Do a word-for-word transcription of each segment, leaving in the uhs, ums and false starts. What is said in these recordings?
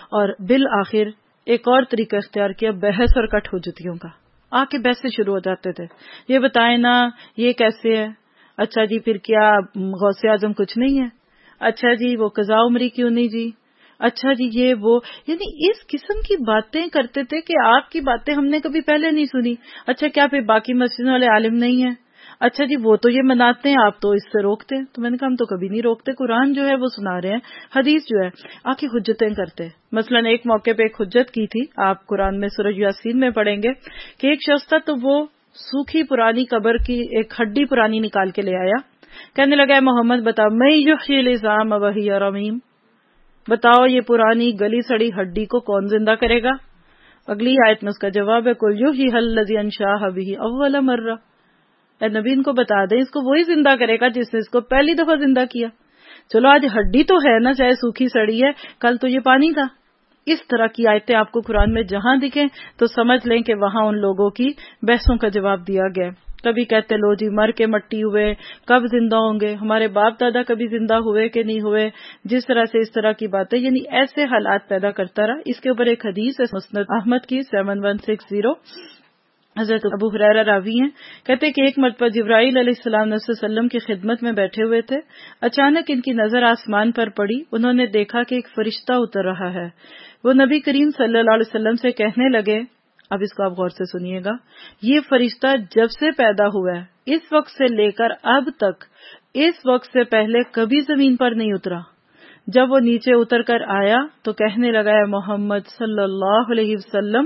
اور بالآخر ایک اور طریقہ اختیار کیا بحث اور کٹ حجتیوں کا. آ کے بحث سے شروع ہو جاتے تھے, یہ بتائیں نا یہ کیسے ہے, اچھا جی پھر کیا غوث اعظم کچھ نہیں ہے, اچھا جی وہ قضاء عمری کیوں نہیں جی, اچھا جی یہ وہ, یعنی اس قسم کی باتیں کرتے تھے کہ آپ کی باتیں ہم نے کبھی پہلے نہیں سنی. اچھا کیا پھر باقی مسجدوں والے عالم نہیں ہیں, اچھا جی وہ تو یہ مناتے ہیں آپ تو اس سے روکتے ہیں. تو میں نے کہا ہم تو کبھی نہیں روکتے, قرآن جو ہے وہ سنا رہے ہیں, حدیث جو ہے آ کے حجتیں کرتے. مثلا ایک موقع پہ ایک حجت کی تھی, آپ قرآن میں سورہ یاسین میں پڑھیں گے کہ ایک شخص تھا تو وہ سوکھی پرانی قبر کی ایک ہڈی پرانی نکال کے لے آیا, کہنے لگا اے محمد بتاؤ میں یحیی العظام وہی رمیم, بتاؤ یہ پرانی گلی سڑی ہڈی کو کون زندہ کرے گا. اگلی آیت میں اس کا جواب ہے قل یحییھا الذی انشأھا بہ اول مرہ, اے نبی ان کو بتا دیں اس کو وہی زندہ کرے گا جس نے اس کو پہلی دفعہ زندہ کیا. چلو آج ہڈی تو ہے نا, چاہے سوکھی سڑی ہے, کل تو یہ پانی تھا. اس طرح کی آیتیں آپ کو قرآن میں جہاں دکھیں تو سمجھ لیں کہ وہاں ان لوگوں کی بحثوں کا جواب دیا گیا. کبھی کہتے لو جی مر کے مٹی ہوئے کب زندہ ہوں گے, ہمارے باپ دادا کبھی زندہ ہوئے کہ نہیں ہوئے, جس طرح سے اس طرح کی باتیں, یعنی ایسے حالات پیدا کرتا رہا. اس کے اوپر ایک حدیث ہے مسند احمد کی سیون ون سکس زیرو, حضرت ابو ہریرہ راوی ہیں, کہتے کہ ایک مرتبہ جبرائیل علیہ السلام نبی صلی اللہ علیہ وسلم کی خدمت میں بیٹھے ہوئے تھے. اچانک ان کی نظر آسمان پر پڑی, انہوں نے دیکھا کہ ایک فرشتہ اتر رہا ہے. وہ نبی کریم صلی اللہ علیہ وسلم سے کہنے لگے, اب اس کو آپ غور سے سنیے گا, یہ فرشتہ جب سے پیدا ہوا ہے اس وقت سے لے کر اب تک اس وقت سے پہلے کبھی زمین پر نہیں اترا. جب وہ نیچے اتر کر آیا تو کہنے لگا اے محمد صلی اللہ علیہ وسلم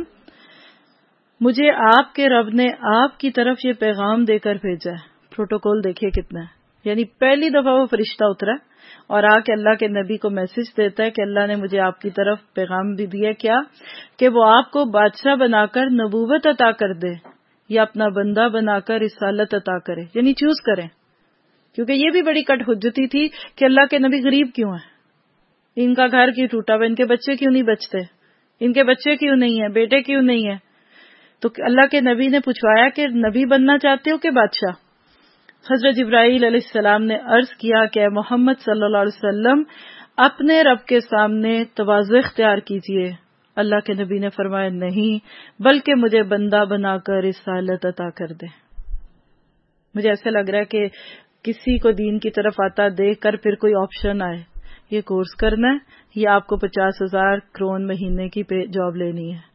مجھے آپ کے رب نے آپ کی طرف یہ پیغام دے کر بھیجا ہے. پروٹوکول دیکھیے کتنا ہے, یعنی پہلی دفعہ وہ فرشتہ اترا اور آ کے اللہ کے نبی کو میسج دیتا ہے کہ اللہ نے مجھے آپ کی طرف پیغام بھی دیا, کیا کہ وہ آپ کو بادشاہ بنا کر نبوت عطا کر دے یا اپنا بندہ بنا کر رسالت عطا کرے, یعنی چوز کریں. کیونکہ یہ بھی بڑی کٹ حجتی تھی کہ اللہ کے نبی غریب کیوں ہیں, ان کا گھر کیوں ٹوٹا ہوا, ان کے بچے کیوں نہیں بچتے, ان کے بچے کیوں نہیں ہیں, بیٹے کیوں نہیں ہیں. تو اللہ کے نبی نے پوچھوایا کہ نبی بننا چاہتے ہو کہ بادشاہ. حضرت جبرائیل علیہ السلام نے عرض کیا کہ محمد صلی اللہ علیہ وسلم اپنے رب کے سامنے تواضع اختیار کیجیے. اللہ کے نبی نے فرمایا نہیں, بلکہ مجھے بندہ بنا کر رسالت عطا کر دے. مجھے ایسا لگ رہا ہے کہ کسی کو دین کی طرف آتا دیکھ کر پھر کوئی آپشن آئے, یہ کورس کرنا ہے یا آپ کو پچاس ہزار کرون مہینے کی جاب لینی ہے,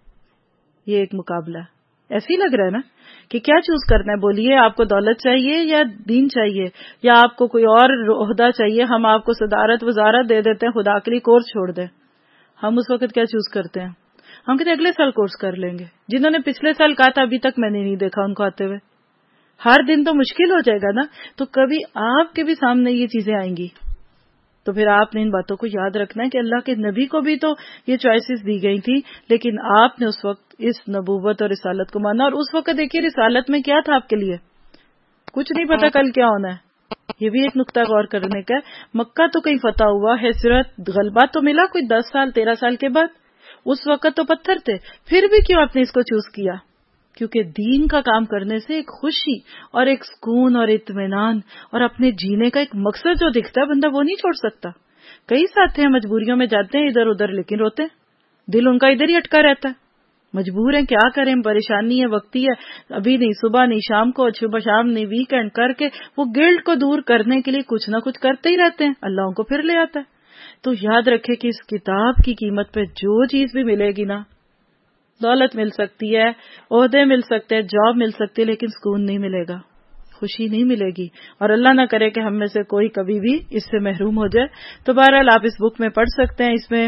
یہ ایک مقابلہ ہے. ایسے ہی لگ رہا ہے نا کہ کیا چوز کرنا ہے, بولیے آپ کو دولت چاہیے یا دین چاہیے یا آپ کو کوئی اور عہدہ چاہیے. ہم آپ کو صدارت وزارت دے دیتے ہیں, خدا کے لیے کورس چھوڑ دیں. ہم اس وقت کیا چوز کرتے ہیں, ہم کہتے اگلے سال کورس کر لیں گے. جنہوں نے پچھلے سال کہا تھا ابھی تک میں نے نہیں دیکھا ان کو آتے ہوئے. ہر دن تو مشکل ہو جائے گا نا, تو کبھی آپ کے بھی سامنے یہ چیزیں آئیں گی. تو پھر آپ نے ان باتوں کو یاد رکھنا ہے کہ اللہ کے نبی کو بھی تو یہ چوائسز دی گئی تھی, لیکن آپ نے اس وقت اس نبوت اور رسالت کو مانا. اور اس وقت دیکھیے رسالت میں کیا تھا آپ کے لیے, کچھ نہیں پتا کل کیا ہونا ہے. یہ بھی ایک نقطہ غور کرنے کا ہے. مکہ تو کہیں فتح ہوا, ہجرت غلبہ تو ملا کوئی دس سال تیرہ سال کے بعد, اس وقت تو پتھر تھے. پھر بھی کیوں آپ نے اس کو چوز کیا؟ کیونکہ دین کا کام کرنے سے ایک خوشی اور ایک سکون اور اطمینان اور اپنے جینے کا ایک مقصد جو دکھتا ہے بندہ وہ نہیں چھوڑ سکتا. کئی ساتھی ہیں مجبوریوں میں جاتے ہیں ادھر ادھر, لیکن روتے ہیں, دل ان کا ادھر ہی اٹکا رہتا ہے. مجبور ہیں, کیا کریں, پریشانی ہے, وقتی ہے, ابھی نہیں صبح نہیں شام کو, صبح شام نہیں ویکینڈ کر کے وہ گلٹ کو دور کرنے کے لیے کچھ نہ کچھ کرتے ہی رہتے ہیں. اللہ ان کو پھر لے آتا ہے. تو یاد رکھے کہ اس کتاب کی قیمت پہ جو چیز بھی ملے گی نا, دولت مل سکتی ہے, عہدے مل سکتے ہیں, جاب مل سکتی ہے, لیکن سکون نہیں ملے گا, خوشی نہیں ملے گی. اور اللہ نہ کرے کہ ہم میں سے کوئی کبھی بھی اس سے محروم ہو جائے. تو بہرحال آپ اس بک میں پڑھ سکتے ہیں, اس میں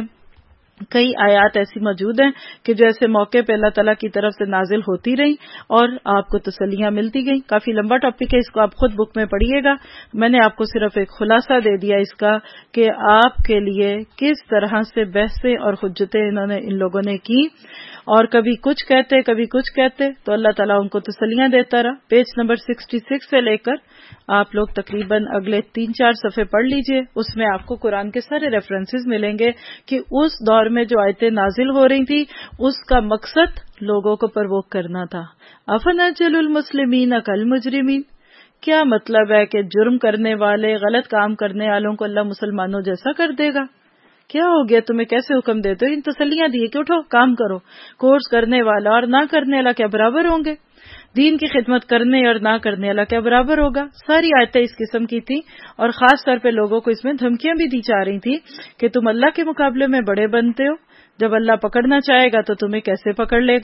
کئی آیات ایسی موجود ہیں کہ جو ایسے موقع پہ اللہ تعالیٰ کی طرف سے نازل ہوتی رہیں اور آپ کو تسلیاں ملتی گئیں. کافی لمبا ٹاپک ہے, اس کو آپ خود بک میں پڑھیے گا. میں نے آپ کو صرف ایک خلاصہ دے دیا اس کا کہ آپ کے لیے کس طرح سے بحثیں اور حجتیں انہوں نے ان لوگوں نے کی, اور کبھی کچھ کہتے کبھی کچھ کہتے, تو اللہ تعالیٰ ان کو تسلیاں دیتا رہا. پیج نمبر سکسٹی سکس سے لے کر آپ لوگ تقریباً اگلے تین چار صفحے پڑھ لیجئے. اس میں آپ کو قرآن کے سارے ریفرنسز ملیں گے کہ اس دور میں جو آیتیں نازل ہو رہی تھی اس کا مقصد لوگوں کو پرووک کرنا تھا. افنجعل المسلمین کالمجرمین, کیا مطلب ہے کہ جرم کرنے والے غلط کام کرنے والوں کو اللہ مسلمانوں جیسا کر دے گا؟ کیا ہو گیا تمہیں، کیسے حکم دیتے ہو؟ ان تسلیاں دیے کہ اٹھو کام کرو. کورس کرنے والا اور نہ کرنے والا کیا برابر ہوں گے؟ دین کی خدمت کرنے اور نہ کرنے والا کیا برابر ہوگا؟ ساری آیتیں اس قسم کی تھیں، اور خاص طور پہ لوگوں کو اس میں دھمکیاں بھی دی جا رہی تھی کہ تم اللہ کے مقابلے میں بڑے بنتے ہو، جب اللہ پکڑنا چاہے گا تو تمہیں کیسے پکڑ لے گا.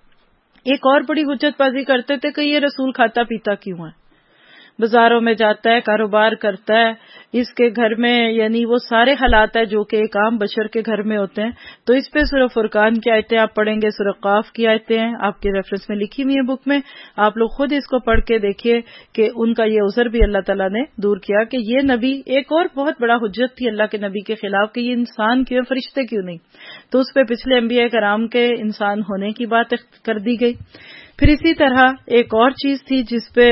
ایک اور بڑی حجت بازی کرتے تھے کہ یہ رسول کھاتا پیتا کیوں ہے، بازاروں میں جاتا ہے، کاروبار کرتا ہے، اس کے گھر میں یعنی وہ سارے حالات ہیں جو کہ ایک عام بشر کے گھر میں ہوتے ہیں. تو اس پہ سورہ فرقان کی آیتیں آپ پڑھیں گے، سورہ قاف کی آیتیں ہیں آپ کے ریفرنس میں لکھی ہوئی ہیں بک میں، آپ لوگ خود اس کو پڑھ کے دیکھیے کہ ان کا یہ عذر بھی اللہ تعالیٰ نے دور کیا کہ یہ نبی، ایک اور بہت بڑا حجت تھی اللہ کے نبی کے خلاف کہ یہ انسان کیوں، فرشتے کیوں نہیں، تو اس پہ پچھلے انبیاء کرام کے انسان ہونے کی بات کر دی گئی. پھر اسی طرح ایک اور چیز تھی جس پہ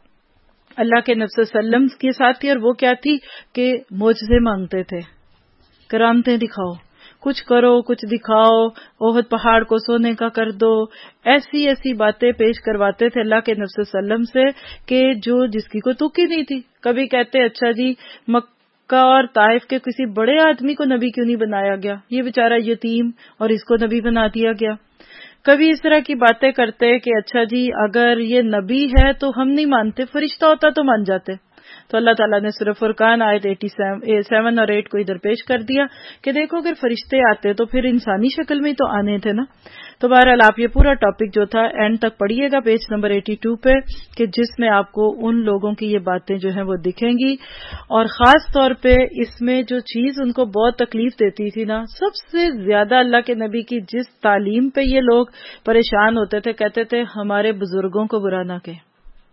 اللہ کے نبی صلی اللہ علیہ وسلم کے ساتھ تھی، اور وہ کیا تھی کہ معجزے مانگتے تھے، کرامتیں دکھاؤ، کچھ کرو، کچھ دکھاؤ، احد پہاڑ کو سونے کا کر دو، ایسی ایسی باتیں پیش کرواتے تھے اللہ کے نبی صلی اللہ علیہ وسلم سے کہ جو جس کی کوئی تک ہی نہیں تھی. کبھی کہتے اچھا جی مکہ اور طائف کے کسی بڑے آدمی کو نبی کیوں نہیں بنایا گیا، یہ بیچارہ یتیم اور اس کو نبی بنا دیا گیا. کبھی اس طرح کی باتیں کرتے کہ اچھا جی اگر یہ نبی ہے تو ہم نہیں مانتے، فرشتہ ہوتا تو مان جاتے. تو اللہ تعالیٰ نے سورہ فرقان آیت سیون اور ایٹ کو ادھر پیش کر دیا کہ دیکھو اگر فرشتے آتے تو پھر انسانی شکل میں تو آنے تھے نا. تو بہرحال آپ یہ پورا ٹاپک جو تھا اینڈ تک پڑھیے گا پیج نمبر ایٹی ٹو پہ، کہ جس میں آپ کو ان لوگوں کی یہ باتیں جو ہیں وہ دکھیں گی. اور خاص طور پہ اس میں جو چیز ان کو بہت تکلیف دیتی تھی نا، سب سے زیادہ اللہ کے نبی کی جس تعلیم پہ یہ لوگ پریشان ہوتے تھے، کہتے تھے ہمارے بزرگوں کو برا نہ کہیں،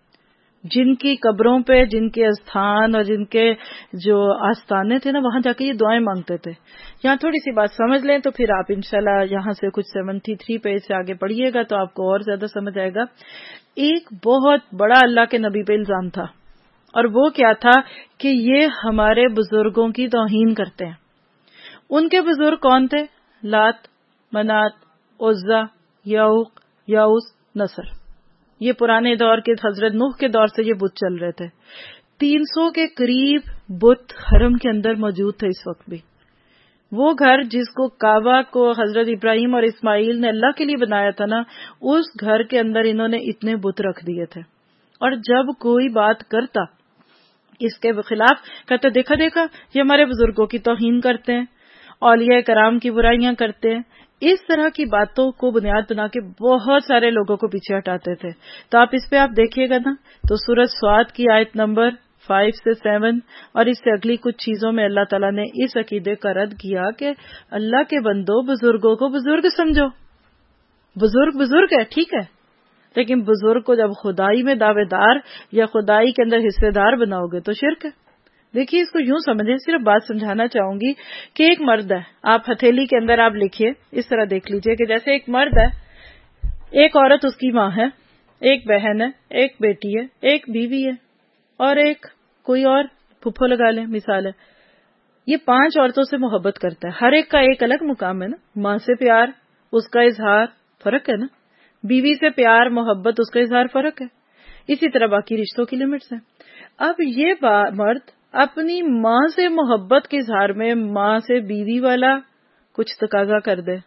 جن کی قبروں پہ، جن کے استھان اور جن کے جو آستانے تھے نا وہاں جا کے یہ دعائیں مانگتے تھے. یہاں تھوڑی سی بات سمجھ لیں تو پھر آپ انشاءاللہ یہاں سے کچھ سیونٹی تھری پیج سے آگے پڑھیے گا تو آپ کو اور زیادہ سمجھ آئے گا. ایک بہت بڑا اللہ کے نبی پہ الزام تھا، اور وہ کیا تھا کہ یہ ہمارے بزرگوں کی توہین کرتے ہیں. ان کے بزرگ کون تھے؟ لات، منات، عزا، یعوق، یعوس، نصر. یہ پرانے دور کے حضرت نوح کے دور سے یہ بت چل رہے تھے. تین سو کے قریب بت حرم کے اندر موجود تھے اس وقت بھی. وہ گھر جس کو کعبہ کو حضرت ابراہیم اور اسماعیل نے اللہ کے لیے بنایا تھا نا، اس گھر کے اندر انہوں نے اتنے بت رکھ دیے تھے. اور جب کوئی بات کرتا اس کے خلاف، کہتے دیکھا دیکھا یہ ہمارے بزرگوں کی توہین کرتے ہیں، اولیاء کرام کی برائیاں کرتے ہیں. اس طرح کی باتوں کو بنیاد بنا کے بہت سارے لوگوں کو پیچھے ہٹاتے تھے. تو آپ اس پہ آپ دیکھیے گا نا تو سورۃ صاد کی آیت نمبر فائیو سے سیون اور اس سے اگلی کچھ چیزوں میں اللہ تعالیٰ نے اس عقیدے کا رد کیا کہ اللہ کے بندوں بزرگوں کو بزرگ سمجھو. بزرگ بزرگ ہے ٹھیک ہے، لیکن بزرگ کو جب خدائی میں دعوے دار یا خدائی کے اندر حصے دار بناؤ گے تو شرک ہے. دیکھیے اس کو یوں سمجھیں، صرف بات سمجھانا چاہوں گی کہ ایک مرد ہے، آپ ہتھیلی کے اندر آپ لکھیے اس طرح دیکھ لیجئے کہ جیسے ایک مرد ہے، ایک عورت اس کی ماں ہے، ایک بہن ہے، ایک بیٹی ہے، ایک بیوی ہے، اور ایک کوئی اور پھپھو لگا لیں مثال ہے. یہ پانچ عورتوں سے محبت کرتا ہے، ہر ایک کا ایک الگ مقام ہے نا. ماں سے پیار اس کا اظہار فرق ہے نا، بیوی سے پیار محبت اس کا اظہار فرق ہے، اسی طرح باقی رشتوں کی لمٹس ہیں. اب یہ مرد اپنی ماں سے محبت کے اظہار میں ماں سے بیوی والا کچھ تقاضا کر دے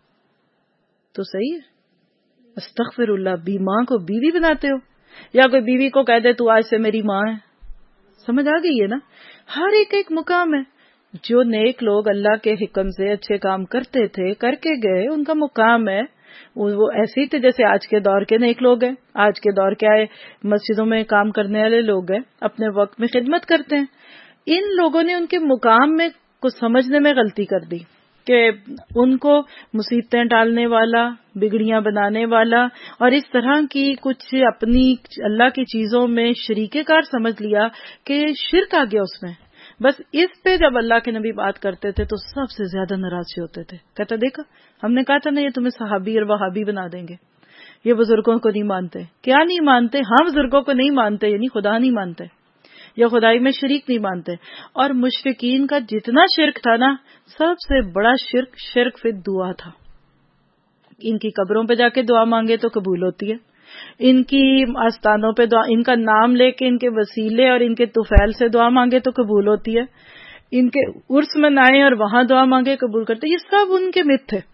تو صحیح ہے؟ استغفر اللہ، بی ماں کو بیوی بناتے ہو، یا کوئی بیوی کو کہہ دے تو آج سے میری ماں ہے. سمجھ آ گئی ہے نا؟ ہر ایک ایک مقام ہے. جو نیک لوگ اللہ کے حکم سے اچھے کام کرتے تھے کر کے گئے، ان کا مقام ہے. وہ ایسے ہی تھے جیسے آج کے دور کے نیک لوگ ہیں. آج کے دور کیا ہے، مسجدوں میں کام کرنے والے لوگ ہیں، اپنے وقت میں خدمت کرتے ہیں. ان لوگوں نے ان کے مقام میں کچھ سمجھنے میں غلطی کر دی کہ ان کو مصیبتیں ڈالنے والا، بگڑیاں بنانے والا اور اس طرح کی کچھ اپنی اللہ کی چیزوں میں شریک کار سمجھ لیا کہ شرک آ گیا اس میں. بس اس پہ جب اللہ کے نبی بات کرتے تھے تو سب سے زیادہ ناراض ہوتے تھے. کہتا دیکھا ہم نے کہا تھا نا یہ تمہیں صحابی اور وہابی بنا دیں گے، یہ بزرگوں کو نہیں مانتے. کیا نہیں مانتے؟ ہاں بزرگوں کو نہیں مانتے یعنی خدا نہیں مانتے یا خدائی میں شریک نہیں مانتے. اور مشرکین کا جتنا شرک تھا نا، سب سے بڑا شرک شرک فی دعا تھا. ان کی قبروں پہ جا کے دعا مانگے تو قبول ہوتی ہے، ان کی آستانوں پہ دعا، ان کا نام لے کے ان کے وسیلے اور ان کے طفیل سے دعا مانگے تو قبول ہوتی ہے، ان کے عرس منائیں اور وہاں دعا مانگے قبول کرتے. یہ سب ان کے مت تھے.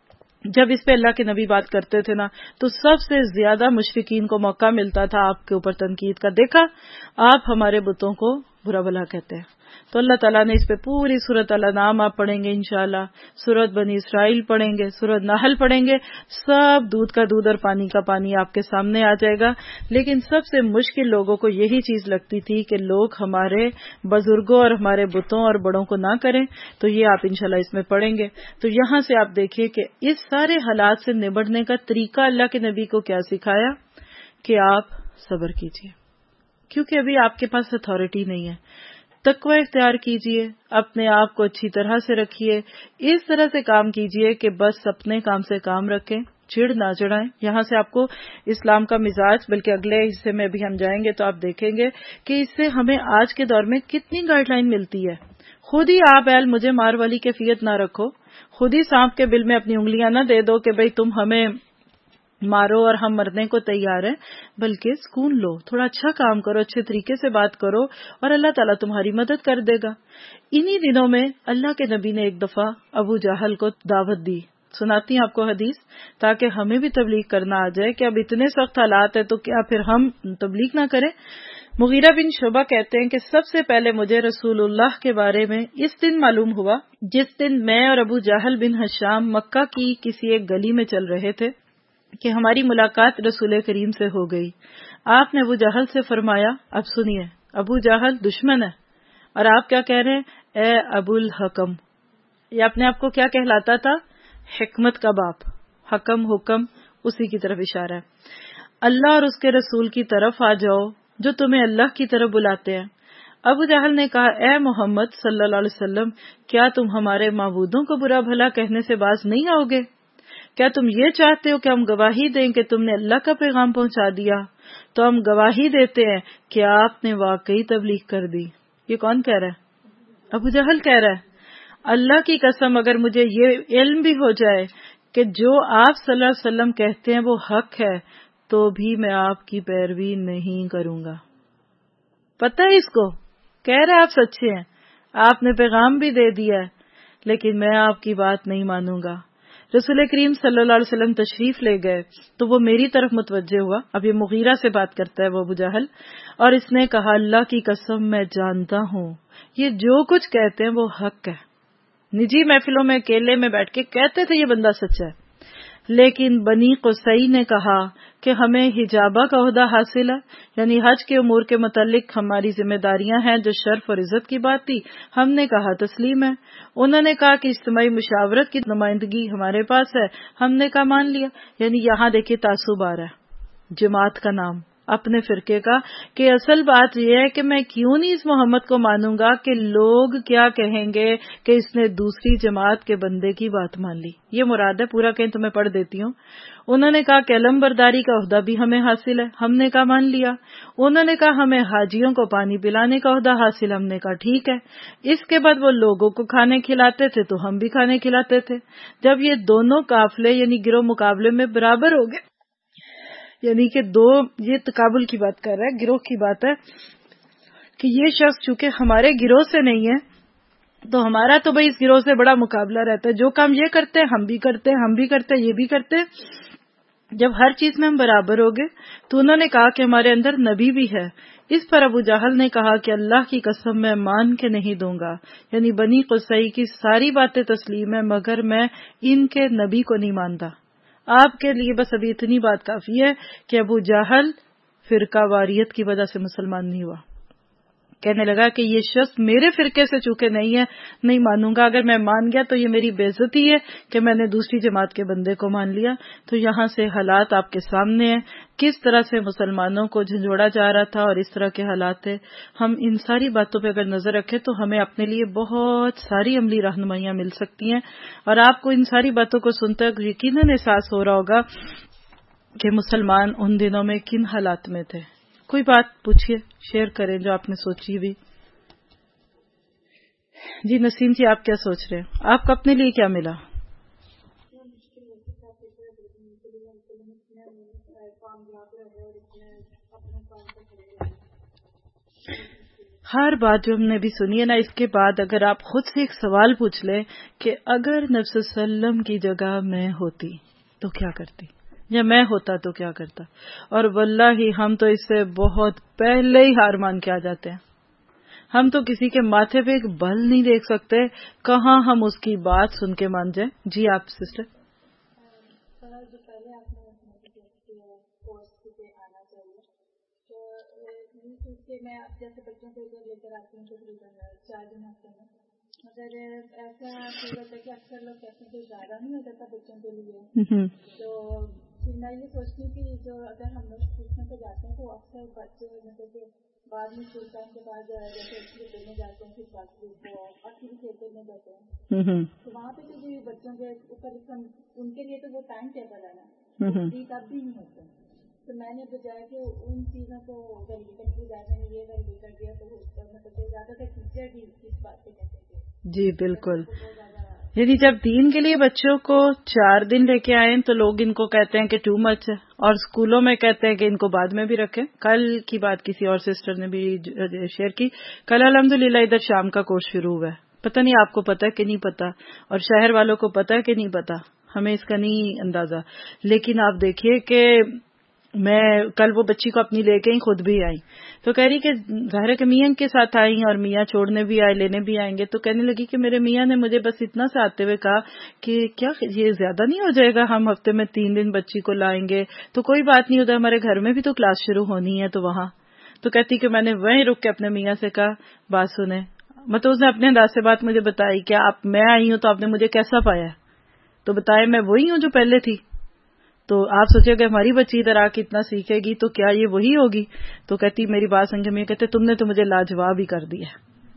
جب اس پہ اللہ کے نبی بات کرتے تھے نا تو سب سے زیادہ مشرکین کو موقع ملتا تھا آپ کے اوپر تنقید کا. دیکھا آپ ہمارے بتوں کو برا بھلا کہتے ہیں. تو اللہ تعالیٰ نے اس پہ پوری سورۃ الانعام آپ پڑھیں گے انشاءاللہ, سورۃ بنی اسرائیل پڑھیں گے, سورۃ نحل پڑھیں گے, سب دودھ کا دودھ اور پانی کا پانی آپ کے سامنے آ جائے گا. لیکن سب سے مشکل لوگوں کو یہی چیز لگتی تھی کہ لوگ ہمارے بزرگوں اور ہمارے بتوں اور بڑوں کو نہ کریں. تو یہ آپ انشاءاللہ اس میں پڑھیں گے. تو یہاں سے آپ دیکھیے کہ اس سارے حالات سے نبٹنے کا طریقہ اللہ کے نبی کو کیا سکھایا کہ آپ صبر کیجیے, کیونکہ ابھی آپ کے پاس اتھارٹی نہیں ہے. تقوی اختیار کیجئے, اپنے آپ کو اچھی طرح سے رکھیے, اس طرح سے کام کیجئے کہ بس اپنے کام سے کام رکھیں, چڑ نہ چڑھائیں. یہاں سے آپ کو اسلام کا مزاج, بلکہ اگلے حصے میں بھی ہم جائیں گے تو آپ دیکھیں گے کہ اس سے ہمیں آج کے دور میں کتنی گائیڈ لائن ملتی ہے. خود ہی آپ ایل مجھے مار والی کیفیت نہ رکھو, خود ہی سانپ کے بل میں اپنی انگلیاں نہ دے دو کہ بھئی تم ہمیں مارو اور ہم مرنے کو تیار ہیں, بلکہ سکون لو, تھوڑا اچھا کام کرو, اچھے طریقے سے بات کرو اور اللہ تعالیٰ تمہاری مدد کر دے گا. انہی دنوں میں اللہ کے نبی نے ایک دفعہ ابو جہل کو دعوت دی. سناتی ہیں آپ کو حدیث تاکہ ہمیں بھی تبلیغ کرنا آ جائے کہ اب اتنے سخت حالات ہیں تو کیا پھر ہم تبلیغ نہ کریں. مغیرہ بن شعبہ کہتے ہیں کہ سب سے پہلے مجھے رسول اللہ کے بارے میں اس دن معلوم ہوا جس دن میں اور ابو جہل بن ہشام مکہ کی کسی ایک گلی میں چل رہے تھے کہ ہماری ملاقات رسول کریم سے ہو گئی. آپ نے ابو جہل سے فرمایا, اب سنیے, ابو جہل دشمن ہے اور آپ کیا کہہ رہے ہیں, اے ابو الحکم. یہ اپنے آپ کو کیا کہلاتا تھا, حکمت کا باپ. حکم حکم اسی کی طرف اشارہ ہے. اللہ اور اس کے رسول کی طرف آ جاؤ جو تمہیں اللہ کی طرف بلاتے ہیں. ابو جہل نے کہا, اے محمد صلی اللہ علیہ وسلم, کیا تم ہمارے معبودوں کو برا بھلا کہنے سے باز نہیں آؤ گے؟ کیا تم یہ چاہتے ہو کہ ہم گواہی دیں کہ تم نے اللہ کا پیغام پہنچا دیا؟ تو ہم گواہی دیتے ہیں کہ آپ نے واقعی تبلیغ کر دی. یہ کون کہہ رہا ہے؟ ابو جہل کہہ رہا ہے, اللہ کی قسم اگر مجھے یہ علم بھی ہو جائے کہ جو آپ صلی اللہ علیہ وسلم کہتے ہیں وہ حق ہے تو بھی میں آپ کی پیروی نہیں کروں گا. پتہ ہے اس کو, کہہ رہے آپ سچے ہیں, آپ نے پیغام بھی دے دیا ہے, لیکن میں آپ کی بات نہیں مانوں گا. رسول کریم صلی اللہ علیہ وسلم تشریف لے گئے تو وہ میری طرف متوجہ ہوا. اب یہ مغیرہ سے بات کرتا ہے وہ ابو جہل, اور اس نے کہا, اللہ کی قسم میں جانتا ہوں یہ جو کچھ کہتے ہیں وہ حق ہے. نجی محفلوں میں اکیلے میں بیٹھ کے کہتے تھے یہ بندہ سچا ہے. لیکن بنی قصی نے کہا کہ ہمیں حجابہ کا عہدہ حاصل ہے, یعنی حج کے امور کے متعلق ہماری ذمہ داریاں ہیں جو شرف اور عزت کی بات تھی. ہم نے کہا تسلیم ہے. انہوں نے کہا کہ اجتماعی مشاورت کی نمائندگی ہمارے پاس ہے. ہم نے کہا مان لیا. یعنی یہاں دیکھیے تعصب آ رہا ہے, جماعت کا نام اپنے فرقے کا, کہ اصل بات یہ ہے کہ میں کیوں نہیں اس محمد کو مانوں گا کہ لوگ کیا کہیں گے کہ اس نے دوسری جماعت کے بندے کی بات مان لی. یہ مراد ہے, پورا کہیں تو میں پڑھ دیتی ہوں. انہوں نے کہا کہ علم برداری کا عہدہ بھی ہمیں حاصل ہے. ہم نے کہا مان لیا. انہوں نے کہا ہمیں حاجیوں کو پانی پلانے کا عہدہ حاصل. ہم نے کہا ٹھیک ہے. اس کے بعد وہ لوگوں کو کھانے کھلاتے تھے تو ہم بھی کھانے کھلاتے تھے. جب یہ دونوں قافلے یعنی گروہ مقابلے میں برابر ہو گئے, یعنی کہ دو, یہ تقابل کی بات کر رہا ہے, گروہ کی بات ہے کہ یہ شخص چونکہ ہمارے گروہ سے نہیں ہے تو ہمارا تو بھائی اس گروہ سے بڑا مقابلہ رہتا ہے, جو کام یہ کرتے ہیں ہم بھی کرتے ہیں, ہم بھی کرتے ہیں, یہ بھی کرتے ہیں. جب ہر چیز میں ہم برابر ہو گئے تو انہوں نے کہا کہ ہمارے اندر نبی بھی ہے. اس پر ابو جہل نے کہا کہ اللہ کی قسم میں مان کے نہیں دوں گا, یعنی بنی قصی کی ساری باتیں تسلیم ہے مگر میں ان کے نبی کو نہیں مانتا. آپ کے لیے بس ابھی اتنی بات کافی ہے کہ ابو جہل فرقہ واریت کی وجہ سے مسلمان نہیں ہوا. کہنے لگا کہ یہ شخص میرے فرقے سے چونکہ نہیں ہے نہیں مانوں گا, اگر میں مان گیا تو یہ میری بے عزتی ہے کہ میں نے دوسری جماعت کے بندے کو مان لیا. تو یہاں سے حالات آپ کے سامنے ہیں, کس طرح سے مسلمانوں کو جھنجھوڑا جا رہا تھا اور اس طرح کے حالات تھے. ہم ان ساری باتوں پہ اگر نظر رکھیں تو ہمیں اپنے لیے بہت ساری عملی رہنمائیاں مل سکتی ہیں, اور آپ کو ان ساری باتوں کو سنتے ہوئے یقیناً احساس ہو رہا ہوگا کہ مسلمان ان دنوں میں کن حالات میں تھے. کوئی بات پوچھئے, شیئر کریں جو آپ نے سوچی بھی. جی نسیم جی, آپ کیا سوچ رہے ہیں, آپ کو اپنے لیے کیا ملا؟ ہر بات جو ہم نے بھی سنی ہے نا، اس کے بعد اگر آپ خود سے ایک سوال پوچھ لیں کہ اگر نبی صلی اللہ علیہ وسلم کی جگہ میں ہوتی تو کیا کرتی، یا میں ہوتا تو کیا کرتا، اور واللہ ہم تو اس سے بہت پہلے ہی ہار مان کے آ جاتے ہیں. ہم تو کسی کے ماتھے پہ ایک بل نہیں دیکھ سکتے، کہاں ہم اس کی بات سن کے مان جائیں. جی آپ سسٹر. جو پہلے آپ نے کورس پہ آنا چاہیے تو نہیں سوچ کے میں جیسے بچوں کو ادھر لے کر آتی ہوں تقریباً چار دن ہفتے میں، مگر ایسا صورت ہے کہ اکثر لوگ کہتے ہیں کہ زیادہ نہیں ہو جاتا بچوں کے لیے، تو پھر میں یہ سوچتی ہوں کہ جو اگر ہم لوگ ٹیوشن پہ جاتے ہیں تو اکثر بچے مطلب کہ بعد میں اسکول ٹائم کے بعد جیسے اسکول پڑھنے جاتے ہیں پھر بچے کو اور پھر کھیلتے میں جاتے ہیں، تو وہاں پہ جو بچوں کے اوپر ان کے لیے تو وہ ٹائم ٹیبل ہے نا، ٹھیک اب بھی نہیں ہوتے. تو میں نے بجائے کہ ان چیزوں کو غریبی کی بجائے میں نے یہ غریبی کر دیا تو مطلب زیادہ تر ٹیچر بھی اس بات پہ کہتے ہیں. جی بالکل. یعنی جب دین کے لیے بچوں کو چار دن لے کے آئیں تو لوگ ان کو کہتے ہیں کہ ٹو مچ ہے، اور اسکولوں میں کہتے ہیں کہ ان کو بعد میں بھی رکھیں. کل کی بات کسی اور سسٹر نے بھی شیئر کی، کل الحمدللہ ادھر شام کا کورس شروع ہوا ہے. پتہ نہیں آپ کو پتا ہے کہ نہیں پتا، اور شہر والوں کو پتا ہے کہ نہیں پتا، ہمیں اس کا نہیں اندازہ. لیکن آپ دیکھیے کہ میں کل وہ بچی کو اپنی لے کے ہی خود بھی آئی، تو کہہ رہی کہ ظاہر کہ میاں کے ساتھ آئی اور میاں چھوڑنے بھی آئے لینے بھی آئیں گے، تو کہنے لگی کہ میرے میاں نے مجھے بس اتنا سا آتے ہوئے کہا کہ کیا یہ زیادہ نہیں ہو جائے گا، ہم ہفتے میں تین دن بچی کو لائیں گے تو کوئی بات نہیں ہوتا، ہمارے گھر میں بھی تو کلاس شروع ہونی ہے تو وہاں. تو کہتی کہ میں نے وہیں رک کے اپنے میاں سے کہا بات سنیں، مطلب اس نے اپنے انداز سے بات مجھے بتائی کہ آپ میں آئی ہوں تو آپ نے مجھے کیسا پایا، تو بتایا میں وہی ہوں جو پہلے تھی. تو آپ سوچے کہ ہماری بچی ادھر آ کے اتنا سیکھے گی تو کیا یہ وہی ہوگی؟ تو کہتی میری بات سمجھے، میں کہتے تم نے تو مجھے لاجواب ہی کر دیا.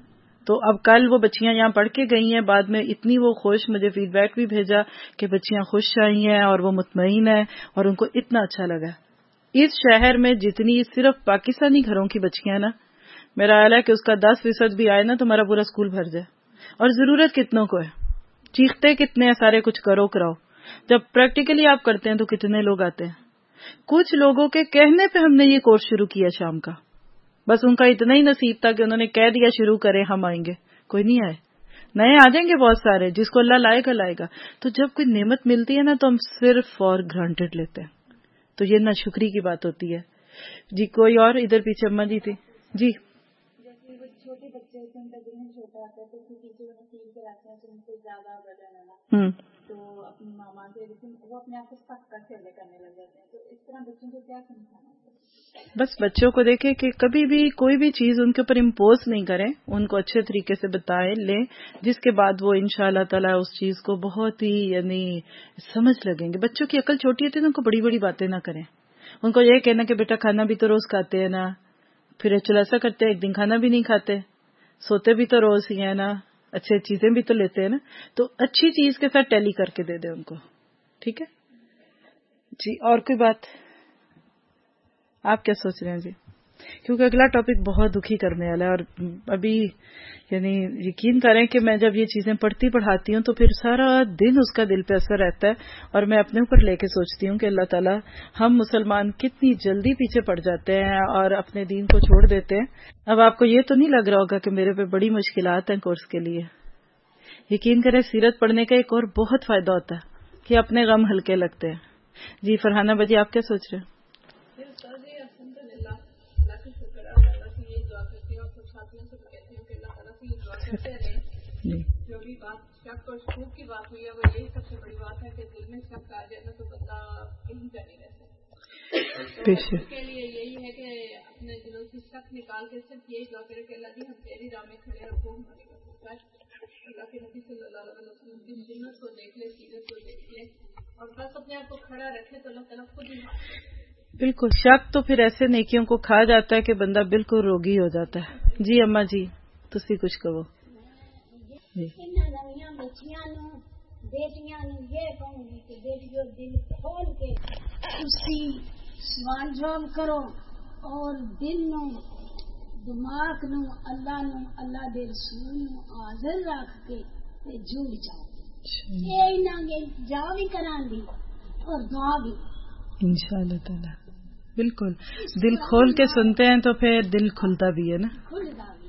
تو اب کل وہ بچیاں یہاں پڑھ کے گئی ہیں، بعد میں اتنی وہ خوش، مجھے فیڈ بیک بھی بھیجا کہ بچیاں خوش آئی ہیں اور وہ مطمئن ہیں اور ان کو اتنا اچھا لگا. اس شہر میں جتنی صرف پاکستانی گھروں کی بچیاں نا، میرا خیال ہے کہ اس کا دس فیصد بھی آئے نا تو ہمارا پورا اسکول بھر جائے. اور ضرورت کتنوں کو ہے، چیختے کتنے ہیں سارے کچھ کرو کراؤ، جب پریکٹیکلی آپ کرتے ہیں تو کتنے لوگ آتے ہیں. کچھ لوگوں کے کہنے پہ ہم نے یہ کورس شروع کیا شام کا، بس ان کا اتنا ہی نصیب تھا کہ انہوں نے کہہ دیا شروع کریں ہم آئیں گے. کوئی نہیں آئے، نئے آ جائیں گے بہت سارے، جس کو اللہ لائے گا لائے گا. تو جب کوئی نعمت ملتی ہے نا تو ہم صرف فار گرانٹیڈ لیتے ہیں، تو یہ ناشکری کی بات ہوتی ہے. جی کوئی اور ادھر پیچھے اما جی تھی. جی جیسے وہ چھوٹے بچے ہوتے ہیں ان کا ذہن چھوٹا ہوتا ہے تو ٹیچر انہیں فیل کراتے ہیں تو ان سے زیادہ وزن ہے نا، تو اپنی ماما سے لیکن وہ اپنے آپ کو سخت کر کے کرنے لگ جاتے ہیں. تو اس طرح بچوں کو کیا سمجھانا ہے؟ بس بچوں کو دیکھیں کہ کبھی بھی کوئی بھی چیز ان کے اوپر امپوز نہیں کریں، ان کو اچھے طریقے سے بتائیں لیں، جس کے بعد وہ ان شاء اللہ تعالیٰ اس چیز کو بہت ہی یعنی سمجھ لگیں گے. بچوں کی عقل چھوٹی ہوتی ہے تو ان کو بڑی بڑی باتیں نہ کریں. ان کو یہ کہنا کہ بیٹا کھانا بھی تو روز کھاتے ہیں نا، پھر چلو ایسا کرتے ہیں ایک دن کھانا بھی نہیں کھاتے، سوتے بھی تو روز ہی ہیں نا، اچھی چیزیں بھی تو لیتے ہیں نا. تو اچھی چیز کے ساتھ ٹیلی کر کے دے دیں ان کو. ٹھیک ہے جی. اور کوئی بات آپ کیا سوچ رہے ہیں؟ جی کیونکہ اگلا ٹاپک بہت دکھی کرنے والا ہے، اور ابھی یعنی یقین کریں کہ میں جب یہ چیزیں پڑھتی پڑھاتی ہوں تو پھر سارا دن اس کا دل پہ اثر رہتا ہے، اور میں اپنے اوپر لے کے سوچتی ہوں کہ اللہ تعالیٰ ہم مسلمان کتنی جلدی پیچھے پڑ جاتے ہیں اور اپنے دین کو چھوڑ دیتے ہیں. اب آپ کو یہ تو نہیں لگ رہا ہوگا کہ میرے پہ بڑی مشکلات ہیں کورس کے لیے. یقین کریں سیرت پڑھنے کا ایک اور بہت فائدہ ہوتا ہے کہ اپنے غم ہلکے لگتے ہیں. جی فرحانہ بجی آپ کیا سوچ رہے ہیں؟ جو بھی بات شک اور شکوک کی بات ہوئی ہے وہ یہی سب سے بڑی بات ہے کہ دل میں شک آ جائے نا تو بندہ کہیں کا نہیں رہتا. اس کے لیے یہی ہے کہ اپنے دلوں سے شک نکال کے صرف یہی دعا کرے کہ اللہ جی ہم تیری راہ میں کھڑے رکھو، ہماری اللہ کے نبی صلی اللہ علیہ وسلم کی سنت کو دیکھ لے، سیرت کو دیکھ لے اور بس اپنے آپ کو کھڑا رکھے تو اللہ تعالیٰ خود ہی. بالکل شک تو پھر ایسے نیکیوں کو کھا جاتا ہے کہ بندہ بالکل روگی ہو جاتا ہے. جی اما جی تسی کچھ کہو. نویاں بچیاں نو بیٹیاں نو یہ کہوں گی کہ بیٹیوں دل کھول کے اسی سوال جواب کرو اور دل نو دماغ نو اللہ نو اللہ دے رسول نو حاضر رکھ کے تے جڑ جاؤ. یہ نہ جا بھی کران دی اور دعا بھی انشاءاللہ تعالی. بالکل دل کھول کے سنتے ہیں تو پھر دل کھلتا بھی ہے نا.